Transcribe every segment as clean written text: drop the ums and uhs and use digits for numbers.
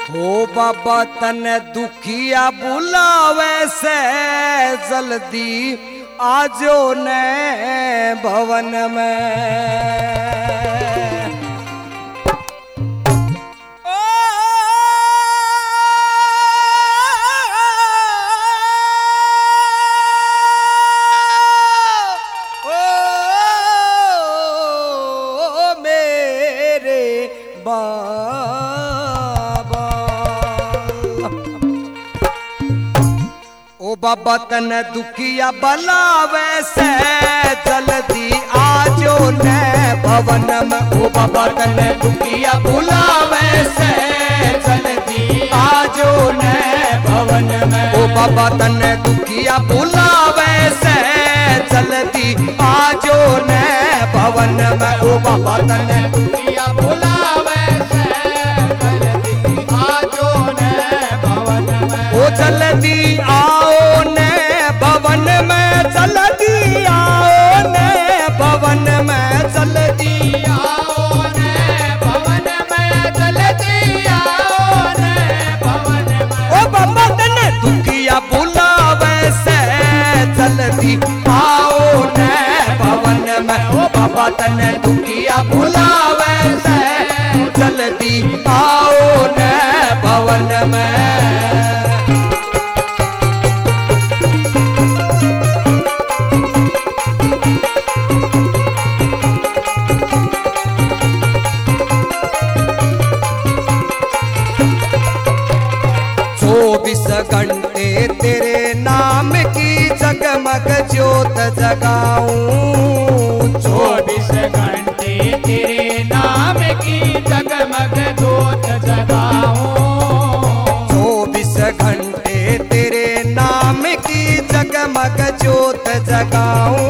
हो बाबा तने दुखिया बुलावे से जल्दी आजो ने भवन में। बाबा तने दुखिया बुलावे से जल्दी आजो ने भवन में। ओ बाबा तने दुखिया बुलावे से जल्दी आजो ने भवन में। ओ बाबा तने दुखिया बुलावे से जल्दी आजो ने भवन में। ओ बाबा तने दुखिया बुलावे से जल्दी आजो ने भवन में। ओ जल्दी आओ भवन में, जल्दी आओ ने भवन में, जल्दी आओ ने भवन में, जल्दी आओ ने भवन में। ओ बाबा तने दुखिया बुलावे से जल्दी आओ ने भवन में। ओ बाबा तने दुखिया बुलावे से जल्दी आओ ने भवन में। घंटे तेरे नाम की जगमग ज्योत जगाऊं। 24 घंटे तेरे नाम की जगमग ज्योत जगाऊं। 24 घंटे तेरे नाम की जगमग ज्योत जगाऊं।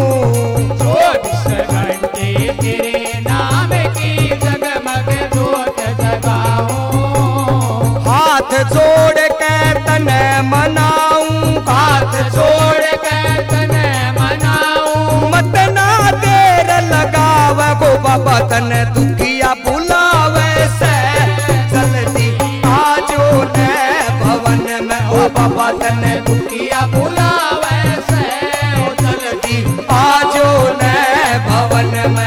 24 घंटे तेरे नाम की जगमग ज्योत जगाऊं। हाथ जोड़ तने मनाऊं, हाथ जोड़ के तने मनाऊं। मत ना देर लगावे गो बाबा तने दुखिया बुलावे से जल्दी आजो ने भवन में। ओ बाबा तने दुखिया बुलावे से जल्दी आजो ने भवन में।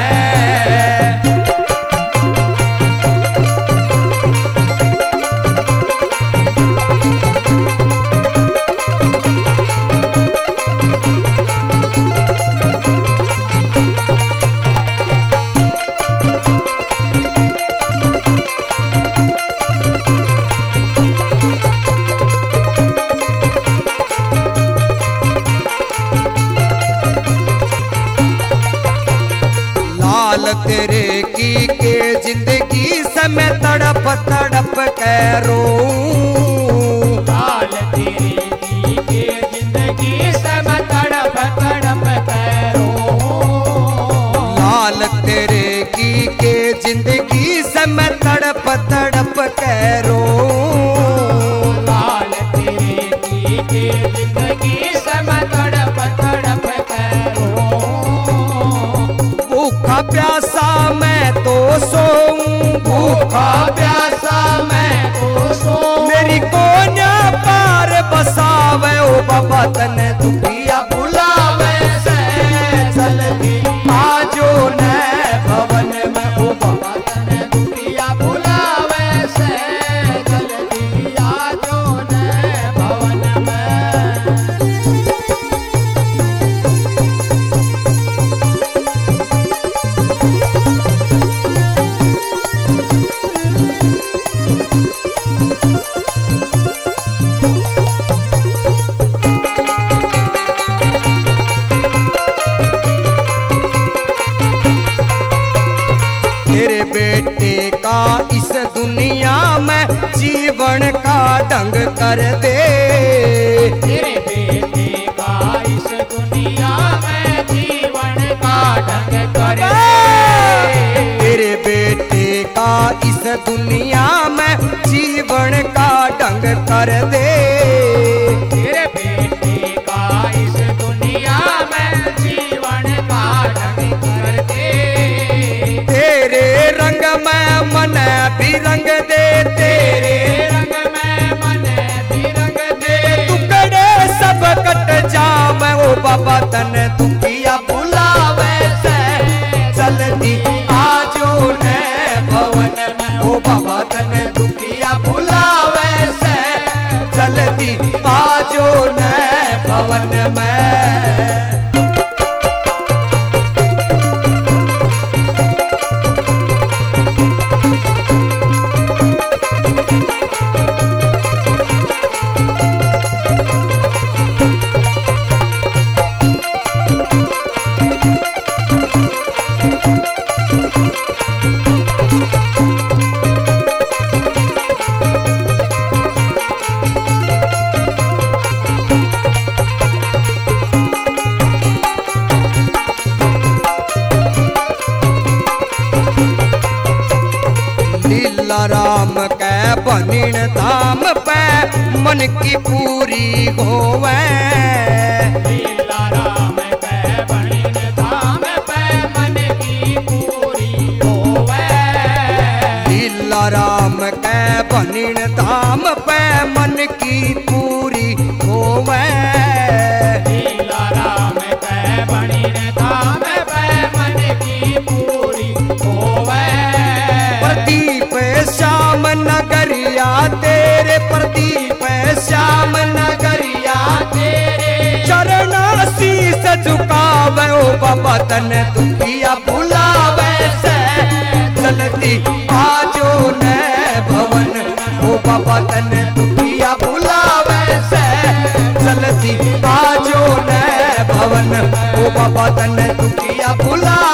तेरे की के जिंदगी से मैं तड़प तड़प के रोऊं। लाल तेरे की के जिंदगी से मैं तड़प तड़प के रोऊं। लाल तेरे की के जिंदगी से मैं तड़प तड़प के रोऊं। लाल तेरे की के जिंदगी से मैं तड़प तड़प के रोऊं। भूखा प्यासा मैं तो सोऊं, भूखा प्यासा मैं तो सोऊं। मेरी कोन्या पार बसावे ओ बाबा तने दुखिया बुलावे से जल्दी आजो ने भवन में। ओ बाबा तने दुखिया बुलावे से जल्दी आजो ने भवन में। तेरे बेटे का इस दुनिया में जीवन का ढंग कर दे। तेरे बेटे का इस दुनिया में जीवन का ढंग कर दे। तेरे बेटे का इस दुनिया में जीवन का ढंग कर दे। तेरे बेटे का इस दुनिया में जीवन का ढंग कर दे। तेरे रंग में मन भी रंग दे, तेरे भवन में। लीला राम के बनिन धाम पे मन की पूरी होवे। लीला राम के बनिन धाम पे मन की पूरी होवे। लीला राम के बनिन धाम पे मन की पूरी होवे। लीला राम के बनिन धाम पे मन की पूरी होवे। प्रदीप श्याम नगरिया तेरे, प्रदीप श्याम नगरिया तेरे चरण शीस झुकावे ओ बाबा तन दुखिया बुलावे से चलती आजो न भवन। ओ बाबा तन दुखिया बुलावे से चलती आजो न भवन। ओ बाबा तन दुखिया बुला